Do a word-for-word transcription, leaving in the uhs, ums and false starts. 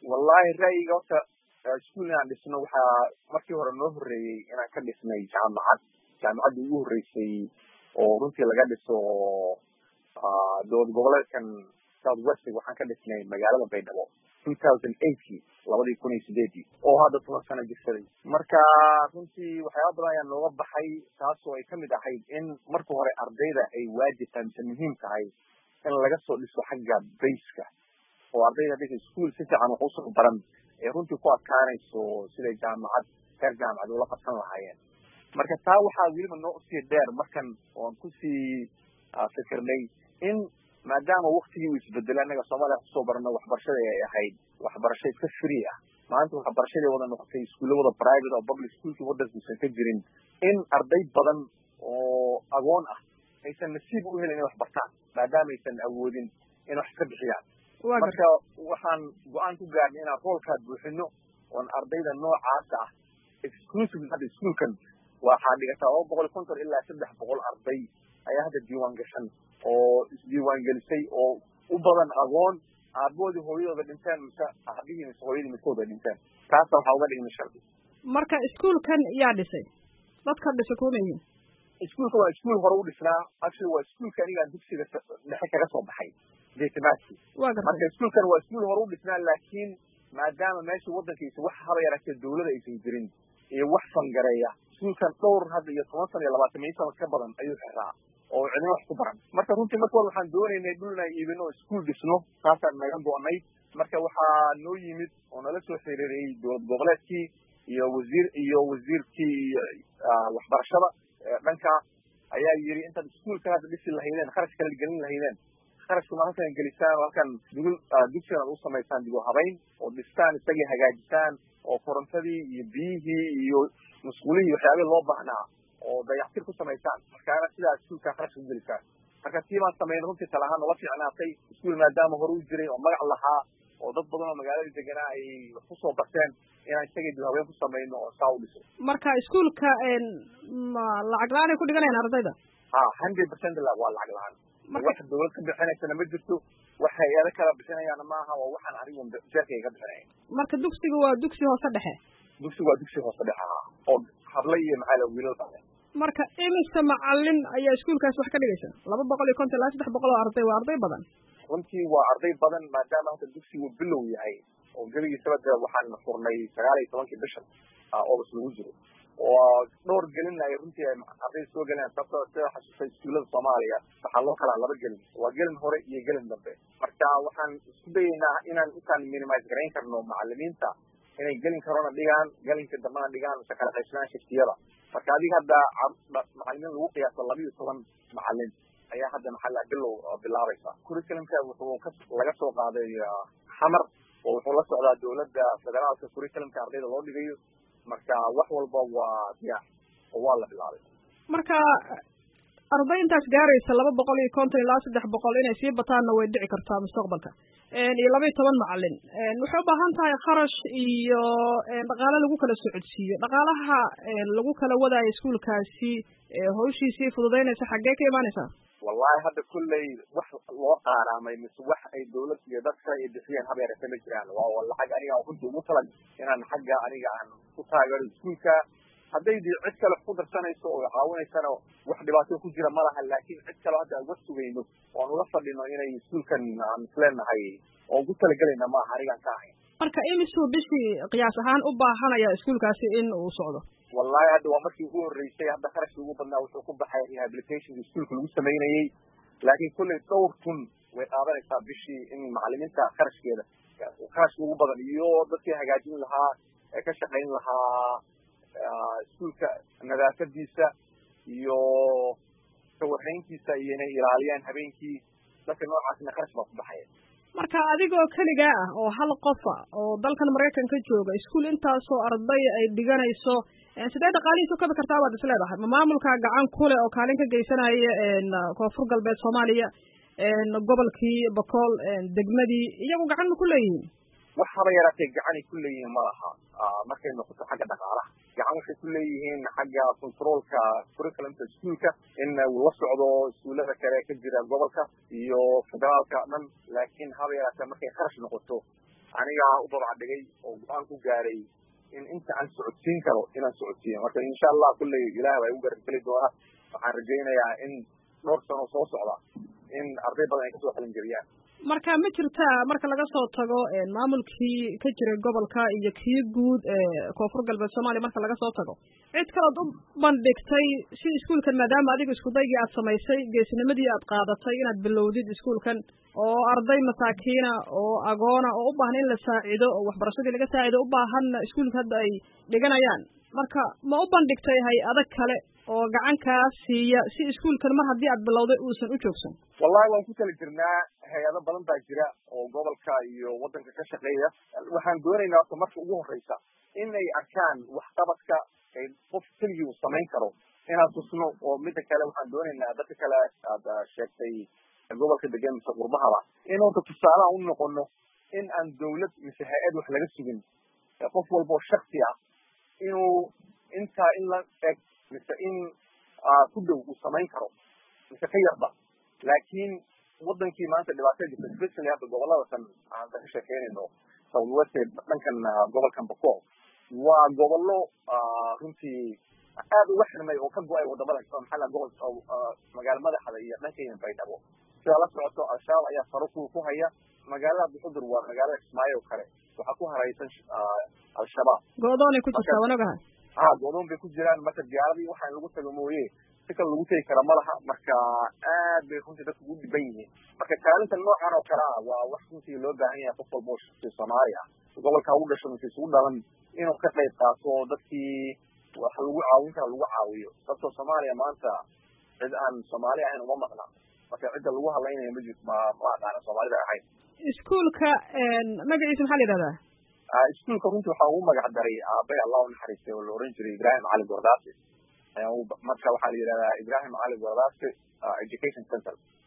wallahi ra'yiga horta iskuul aan dhisno waxaa markii hore noo horreeyey inaan ka dhisnay jaamacad jaamacaddii ugu horreysay oo runtii laga dhiso dowlad goboleedkan south west waxaan ka dhisnay magaalada baydhabo two thousand eightkii labadii kun iyo sideedii oo hadda toban sano jirsaday marka runtii waxyaaba badan ayaa nooga baxay taasoo ay kamid ahayd in marka hore ardayda ay waajib tahay mise muhiim tahay in laga soo dhiso xagga bayska oo ardayda hadda iskuul si fiican wax usoo baran ee runtii ku adkaanayso siday jaamacad heer jaamacad ula qabsan lahaayeen marka taa waxaa weliba noo usii dheer markan oon kusii fikirnay in maadaama waktigii uu isbedelay annaga soomaaliya kusoo barano waxbarashada ay ahayd waxbarasho iska free ah maanta waxbarashadii wada noqotay iskuulla wada private oo public schoolkii waddankuusan ka jirin in arday badan oo agoon ah aysan nasiib u helin inay wax bartaan maadaama aysan awoodin in wax ka bixiyaan marka waxaan go-aan ku gaarnay inaan roolkaa buuxino oon ardayda noocaasa ah exclusive hadda iskuulkan waxaa dhigataa laba boqol konton ilaa saddex boqol arday ayaa hadda diiwaan gashan oo isdiiwaan gelisay oo u badan agoon aaboodii hooyadooda dhinteen mise aabihii mise hooyadii midkooda dhinteen taasa waxaa uga dhigna shardi marka iskuulkan yaa dhisay dadka dhisa kuma yihiin iskuulka waa iskuul hore u dhisnaa actually waa iskuulka anigaan dugsiga dhexe kaga soo baxay deetamaadkii marka iskuulkan waa iskuul hore u dhisnaa laakiin maadaama meesha waddankiisa wax haba yaraatee dawlada aysan jirin iyo wax fangareeya iskuulkan dhowr hadda iyo toban sano iyo labaatan iyo sano ka badan ayuu xiraa oo cidina wax ku baran marka runtii marka hore waxaan doonaynay dhul inaan iibino oo iskuul dhisno taasaan naga go-nay marka waxaa noo yimid oo nala soo xiriiriyey dowlad goboleedkii iyo wasiir iyo wasiirkii waxbarashada dhanka ayaa yiri intaad iskuulka hadda dhisi lahaydeen kharash kala gelin lahaydeen kharashka ma halkan gelisaan oo halkan dugul dugsigan aad u samaysaan dib u habayn oo dhistaan isagii hagaajisaan oo korontadii iyo biyihii iyo musqulihii waxyaabihii loo baahnaa oo dayactir ku samaysaan markaana sidaa iskuulka kharash ku gelisaan marka tii baan samayn runtii tala ahaan nala fiicnaatay iskuul maadaama hore u jiray oo magac lahaa oo dad badan oo magaalada deganaa ay kusoo barteen inaan isagii dib habeen ku samayno oo saa u dhiso marka iskuulka ma lacag la-aan ay ku dhiganayaan ardayda ha hundred percent la waa lacag la-aan wax dawlad ka bixinaysana ma jirto wax hay-ado kala bixinayaana maaha waa waxaan anigu jeerkay ka bixinaya marka dugsiga waa dugsi hoose dhexe dugsiga waa dugsi hoose dhexe ha oo habla iyo maxaa la wiilal bale marka imise macalin ayaa iskuulkaas wax ka dhigaysa laba boqol iyo konton ilaa saddex boqol oo arday waa arday badan runtii waa arday badan maadaama hadda dugsigu bilow yahay oo gebigiisaba de waxaan furnay sagaal iyo tobankii bishan august lagu jiro oo dhowr gelin ay runtii arday soo geleen sababtoo sida xasuustay iskuullada soomaaliya waxaa loo kalaa laba gelin waa gelin hore iyo gelin dambe marka waxaan isku dayaynaa inaan intaan minimize garayn karno macalimiinta inay gelin karona dhigaan gelinka dambena dhigaan mise kala qaybsadaan shiftiyada marka adiga hadda macalimiin lagu qiyaaso laba iyo toban macalin ayaa hadda maxalla bilow bilaabaysa curriculumka wuxuu ka laga soo qaaday xamar oo wuxuu la socdaa dowladda federaalka curriculumka ardayda loo dhigayo marka wax walba waa diyaar oo waa la bilaabay marka arday intaas gaaraysa laba boqol iyo konton ilaa saddex boqol inay sii bataanna way dhici kartaa mustaqbalka iyo laba iyo toban macalin waxay u baahan tahay kharash iyo dhaqaale lagu kala socodsiiyo dhaqaalaha lagu kala wadaayo iskuulkaasi hawshiisii fududaynaysa xaggee ka imaanaysaa wallahi hadda kulley wax loo qaaraamay mise wax ay dawlad iyo dadka ay bixiyeen haba yarate ma jiraan waa lacag aniga aan runtii ugu talag inaan xagga aniga aan ku taageero iskuulka hadday dii cid kale ku darsanayso oo caawinaysana wax dhibaato ku jira ma laha laakiin cid kale hadda aan uga sugayno oan ula fadhino inay iskuulkan aan isleenahay oo ugu talagelayna maaha anigaan ka ahayn marka imisuu bishii qiyaas ahaan u baahanaya iskuulkaasi in uu socdo wallahi hadda waa markii ugu horreysay hadda kharashkii ugu badnaa wuxuu ku baxay rehabilitationka iskuulka lagu samaynayey laakiin kulley dhowr kun way qaadanaysaa bishii in macalimiinta kharashkeeda kharashka ugu badan iyo dadkii hagaajin lahaa ee ka shaqayn lahaa iskuulka nadaafadiisa iyo kawarhayntiisa iyo inay ilaaliyaan habeenkii dadka noocaasna kharash baa ku baxaya marka adigoo keligaa ah oo hal qofa oo dalkan maraykanka jooga iskuul intaasoo arday ay dhiganayso sidee dhaqaalihiisa u kabi kartaa baad is leedahay ma maamulkaa gacan kule oo kaalin ka geysanaya koonfur galbeed soomaaliya gobolkii bakool degmadii iyagu gacan ma ku leeyihiin wax haba yaraatee gacanay ku leeyihiin ma laha markay noqoto xagga dhaqaalaha gacan waxay ku leeyihiin xagga controlka curriculumka iskuulka in uu la socdo iskuullada kale ka jira gobolka iyo federaalka dhan laakiin haba yaraatee markay kharash noqoto anigaa u babacdhigay oo go-aan ku gaaray in inta aan socodsiin karo inaan socodsiiyo marka insha allah kulley ilaah baa igu garabgeli doona waxaan rajaynayaa in dhowr sano soo socda in arday badan ay kasoo qalin geliyaan marka ma jirtaa marka laga soo tago maamulkii ka jiray gobolka iyo kii guud ee koonfur galbeed soomaaliya marka laga soo tago cid kalood u bandhigtay si iskuulkan maadaama adiga iskudaygii aad samaysay geesinimadii aad qaadatay inaad bilowdid iskuulkan oo arday masaakiina oo agoona oo u baahan in la saacido oo waxbarashadii laga saacido u baahanna iskuulka hadda ay dhiganayaan marka ma u bandhigtay hay-ado kale oo gacan kaa siiya si iskuulkan mar haddii aad bilowday uusan u joogsan wallahi waan ku tali jirnaa hay-ado badan baa jira oo gobolka iyo waddanka ka shaqeeya waxaan doonaynaa horta marka ugu horreysa inay arkaan waxqabadka ay qof keligii uu samayn karo inaan tusno oo midda kale waxaan doonaynaa dadka kale aad sheegtay gobolka degan mise qurbahaba in horta tusaalaha u noqono in aan dawlad mise hay-ad wax laga sugin qof walba oo shaksi ah inuu intaa in la eg mise in ku dhow uu samayn karo mise ka yarba laakiin wadankii maanta dhibaatada jirta especially hadda gobolada kan aan ka sheekeynayno south west dhankan gobolkan Bakool waa gobollo runtii aad uga xirmay oo ka go-ay wadamada maxaa la gobol magaala madaxda iyo dhankeena Baydhabo sida la socoto al-shabaab ayaa faro ku haya magaalada Buxudur waa magaalada Kismaayo kale waxaa ku haraysan al-shabaab go'doon ku jirta wanaga ah go'doon bay ku jiraan marka diyaaradii waxaan lagu tago mooyee si kale lagu tegi kara malaha marka aad bay runtii dadku ugu dhiban yihiin marka kaalinta noocan oo kale ah waa wax runtii loo baahan yahay qof walba oo shaqsi Soomaali ah gobolka ugu dhashay mise ugu dhalan inuu ka qayb qaato dadkii wax lagu caawin kara lagu caawiyo sababtoo Soomaaliya maanta cid aan Soomaali ahayn uma maqna marka cidda lagu hadlaynayo ma jirto ma aqaana Soomaalida ahayn iskuulka magaciisa maxaa la yidhahdaa iskuulka runtii waxaa ugu magac daray aabay allah u naxariistay oo la oran jiray Ibrahim Cali Gordaasi marka waxaa la yidhahdaa Ibrahim Cali Gordaasi education center